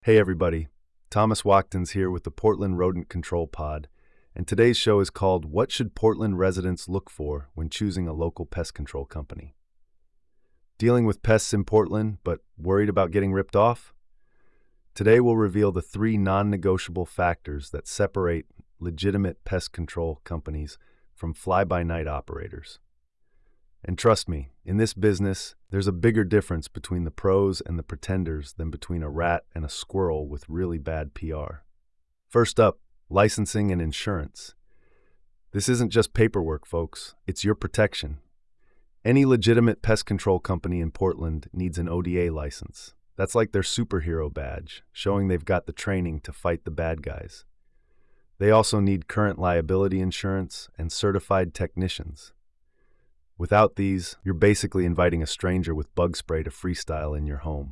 Hey everybody, Thomas Wachtens here with the Portland Rodent Control Pod, and today's show is called What Should Portland Residents Look For When Choosing a Local Pest Control Company? Dealing with pests in Portland, but worried about getting ripped off? Today we'll reveal the three non-negotiable factors that separate legitimate pest control companies from fly-by-night operators. And trust me, in this business, there's a bigger difference between the pros and the pretenders than between a rat and a squirrel with really bad PR. First up, licensing and insurance. This isn't just paperwork, folks. It's your protection. Any legitimate pest control company in Portland needs an ODA license. That's like their superhero badge, showing they've got the training to fight the bad guys. They also need current liability insurance and certified technicians. Without these, you're basically inviting a stranger with bug spray to freestyle in your home.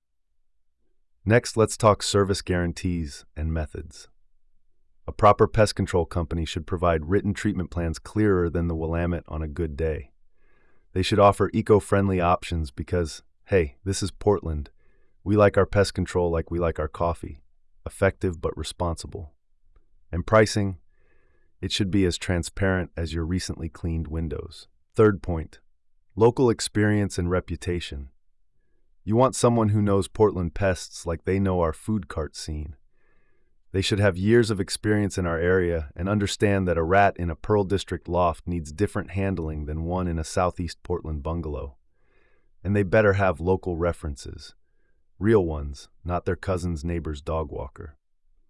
Next, let's talk service guarantees and methods. A proper pest control company should provide written treatment plans clearer than the Willamette on a good day. They should offer eco-friendly options because, hey, this is Portland. We like our pest control like we like our coffee. Effective but responsible. And pricing, it should be as transparent as your recently cleaned windows. Third point, local experience and reputation. You want someone who knows Portland pests like they know our food cart scene. They should have years of experience in our area and understand that a rat in a Pearl District loft needs different handling than one in a Southeast Portland bungalow. And they better have local references. Real ones, not their cousin's neighbor's dog walker.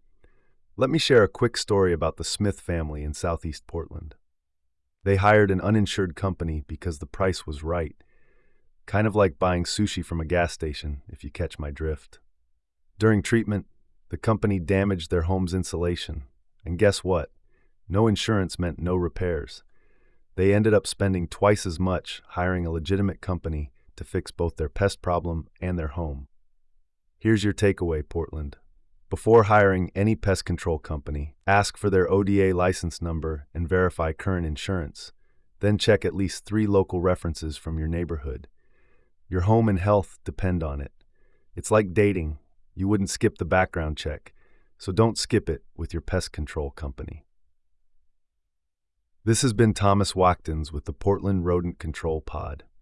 Let me share a quick story about the Smith family in Southeast Portland. They hired an uninsured company because the price was right. Kind of like buying sushi from a gas station, if you catch my drift. During treatment, the company damaged their home's insulation. And guess what? No insurance meant no repairs. They ended up spending twice as much hiring a legitimate company to fix both their pest problem and their home. Here's your takeaway, Portland. Before hiring any pest control company, ask for their ODA license number and verify current insurance. Then check at least 3 local references from your neighborhood. Your home and health depend on it. It's like dating. You wouldn't skip the background check, so don't skip it with your pest control company. This has been Thomas Wachtens with the Portland Rodent Control Pod.